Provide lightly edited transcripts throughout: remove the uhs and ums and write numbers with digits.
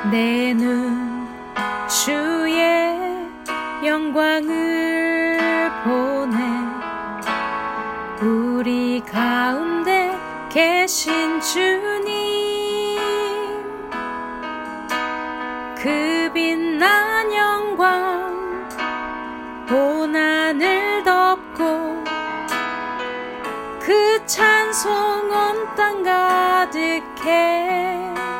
내 눈 주의 영광을 보네. 우리 가운데 계신 주님, 그 빛난 영광 온 하늘 덮고 그 찬송 온 땅 가득해.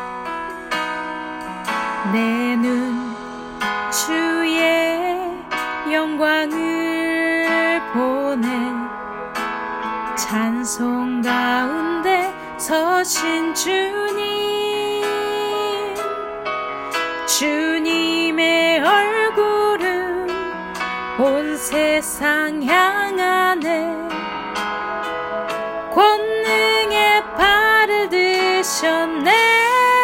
내 눈 주의 영광을 보네. 찬송 가운데 서신 주님, 주님의 얼굴은 온 세상 향하네. 권능의 발을 드셨네.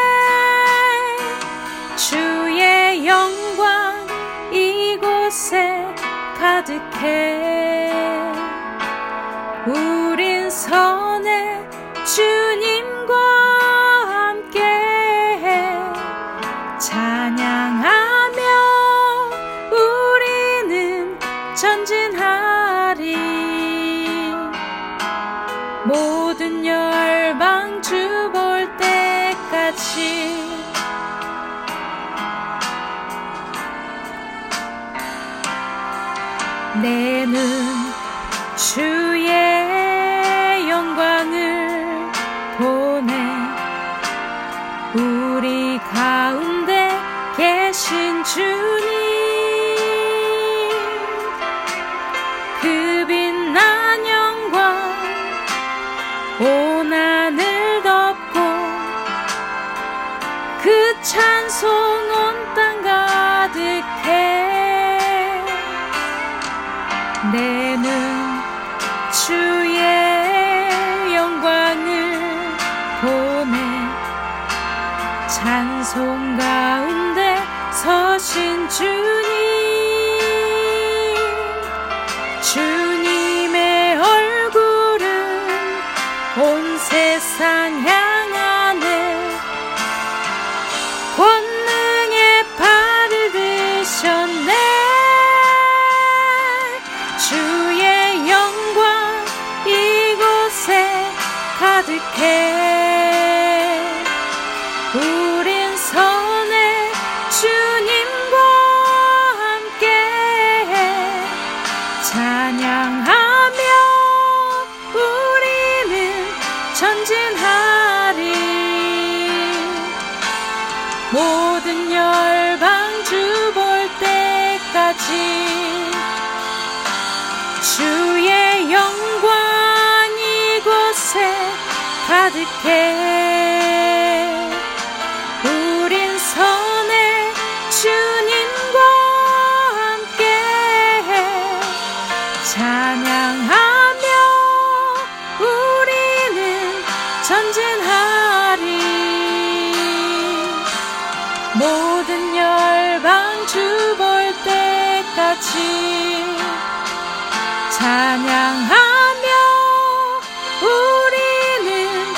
주의 영광 이곳에 가득해. 우린 선해 주님과 함께 찬양하며 우리는 전진하리. 모든 열방 주 볼 때까지. 내 눈 주의 영광을 보네. 우리 가운데 계신 주님, 그 빛난 영광 온 하늘 덮고 그 찬송 온 땅 가득해. 내 눈 주의 영광을 보네. 찬송 가운데 서신 주님, 주님의 얼굴은 온 세상 향하네. 권능의 발을 드셨네. 주의 영광 이곳에 가득해. 우린 선해 주님과 함께 찬양하며 우리는 전진하리. 모든 열방 주 볼 때까지. 주의 영광 이곳에 가득해. 우린 선해 주님과 함께 찬양하며 우리는 전진하리. 모든 열방 주 볼 때까지 찬양하며 우리는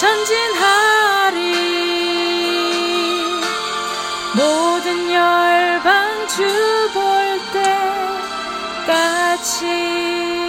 전진하리. 모든 열방 주 볼 때까지.